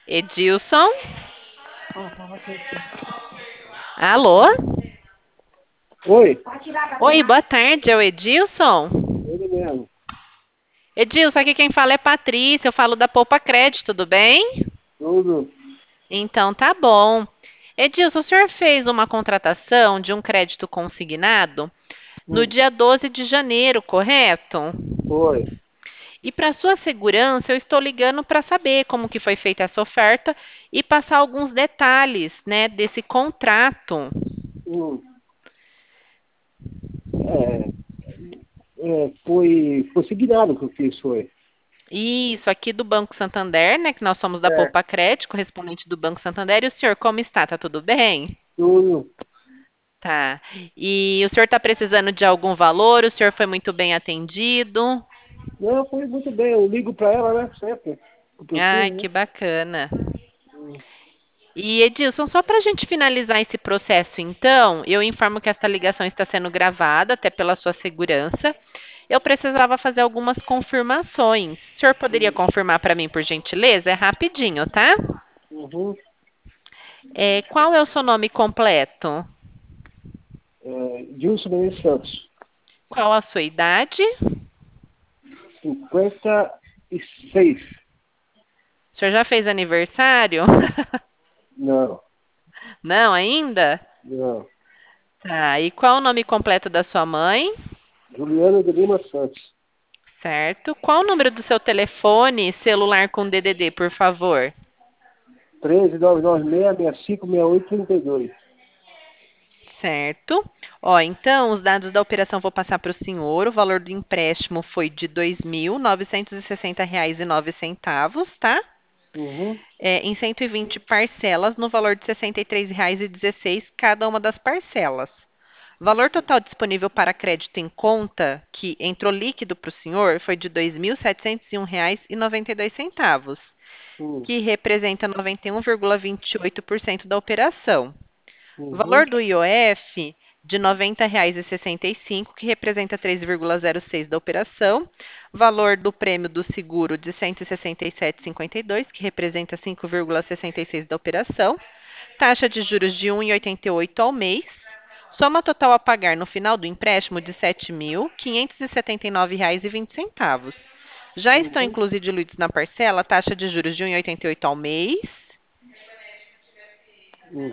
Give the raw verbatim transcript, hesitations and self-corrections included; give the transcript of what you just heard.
Edilson? Ah, tava aqui. Alô? Oi, Oi, boa tarde, é o Edilson? ele mesmo. Edilson, aqui quem fala é Patrícia, eu falo da Poupa Crédito, tudo bem? Tudo. Então tá bom. Edilson, o senhor fez uma contratação de um crédito consignado no Hum, dia doze de janeiro, correto? Foi. E para sua segurança, eu estou ligando para saber como que foi feita essa oferta e passar alguns detalhes, né, desse contrato. Hum, é, é, foi, foi signado que eu fiz, foi. Isso, aqui do Banco Santander, né? Que nós somos da É, Poupa Crédito, correspondente do Banco Santander. E o senhor, como está? Tá tudo bem? tudo. Tá. E o senhor está precisando de algum valor? O senhor foi muito bem atendido? Não, foi muito bem. Eu ligo pra ela, né? Sempre. Eu Ai, preciso, né? que bacana. Hum, E Edilson, só para a gente finalizar esse processo, então, eu informo que esta ligação está sendo gravada, até pela sua segurança. Eu precisava fazer algumas confirmações. O senhor poderia hum, confirmar para mim, por gentileza? É rapidinho, tá? uhum. É, qual é o seu nome completo? É, Dilson Menezes Santos. Qual a sua idade? Cinquenta e seis. O senhor já fez aniversário? Não, Não, ainda? não. Tá. E qual o nome completo da sua mãe? Juliana de Lima Santos. Certo. Qual o número do seu telefone celular com D D D, por favor? treze, nove nove seis, seis cinco, seis oito, trinta e dois. Certo. Ó, então, os dados da operação vou passar para o senhor. O valor do empréstimo foi de dois mil novecentos e sessenta reais e nove centavos, tá? Uhum, É, em cento e vinte parcelas, no valor de sessenta e três reais e dezesseis centavos cada uma das parcelas. Valor total disponível para crédito em conta, que entrou líquido para o senhor, foi de dois mil setecentos e um reais e noventa e dois centavos, uhum, que representa noventa e um vírgula vinte e oito por cento da operação. uhum, Valor do I O F de R$ noventa reais e sessenta e cinco, que representa três vírgula zero seis da operação. Valor do prêmio do seguro de cento e sessenta e sete vírgula cinquenta e dois, que representa cinco vírgula sessenta e seis da operação. Taxa de juros de um vírgula oitenta e oito ao mês. Soma total a pagar no final do empréstimo de sete mil quinhentos e setenta e nove reais e vinte centavos. Já estão uhum. inclusos diluídos na parcela taxa de juros de um vírgula oitenta e oito ao mês,